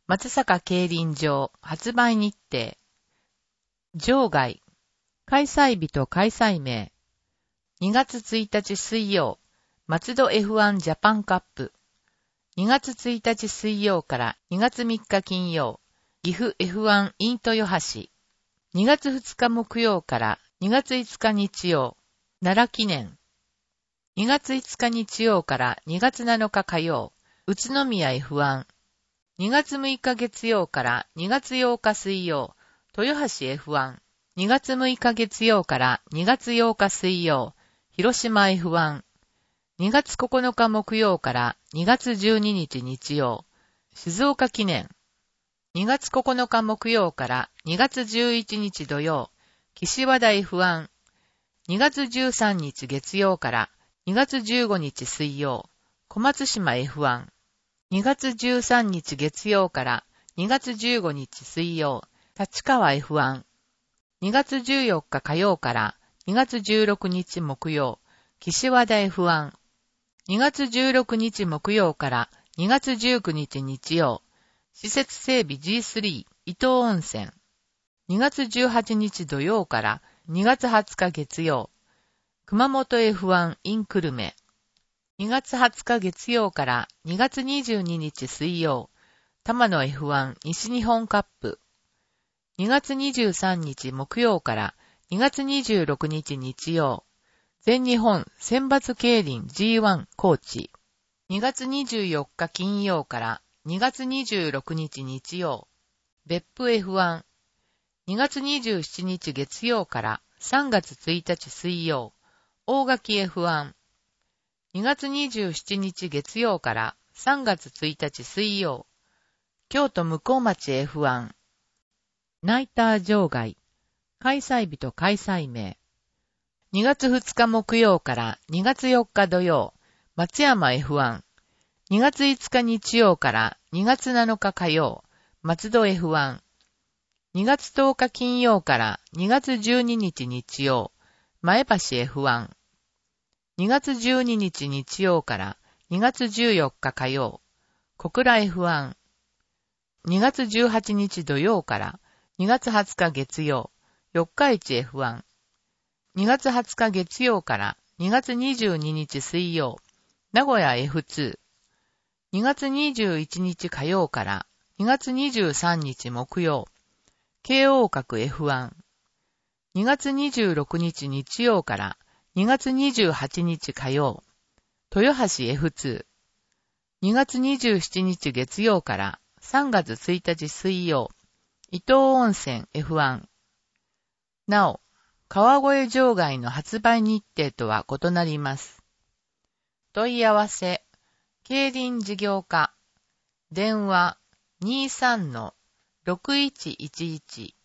松阪競輪場発売日程。場外。開催日と開催名。2月1日水曜、松戸 F1 ジャパンカップ。2月1日水曜から2月3日金曜、岐阜 F1 イン豊橋。2月2日木曜から2月5日日曜、奈良記念。2月5日日曜から2月7日火曜、宇都宮 F1。2月6日月曜から2月8日水曜、豊橋 F1。2月6日月曜から2月8日水曜、広島 F1。2月9日木曜から2月12日日曜、静岡記念。2月9日木曜から2月11日土曜、岸和田 F1。2月13日月曜から2月15日水曜、小松島 F1。2月13日月曜から2月15日水曜、立川 F1。2月14日火曜から2月16日木曜、岸和田 F1。2月16日木曜から2月19日日曜、施設整備 G3 伊東温泉。2月18日土曜から2月20日月曜、熊本 F1 イン久留米。2月20日月曜から2月22日水曜、玉野 F1 西日本カップ。2月23日木曜から2月26日日曜、全日本選抜競輪 G1 高知。2月24日金曜から2月26日日曜、別府 F1。2月27日月曜から3月1日水曜、大垣 F1。2月27日月曜から3月1日水曜、京都向町 F1。ナイター場外。開催日と開催名。2月2日木曜から2月4日土曜、松山 F1。2月5日日曜から2月7日火曜、松戸 F1。2月10日金曜から2月12日日曜、前橋 F1。2月12日日曜から2月14日火曜、小倉 F1。2月18日土曜から2月20日月曜、四日市 F1。2月20日月曜から2月22日水曜、名古屋 F2。2月21日火曜から2月23日木曜、京王閣 F1。2月26日日曜から2月28日火曜、豊橋 F2。2月27日月曜から3月1日水曜、伊東温泉 F1。なお、川越場外の発売日程とは異なります。問い合わせ、競輪事業課、電話 23-6111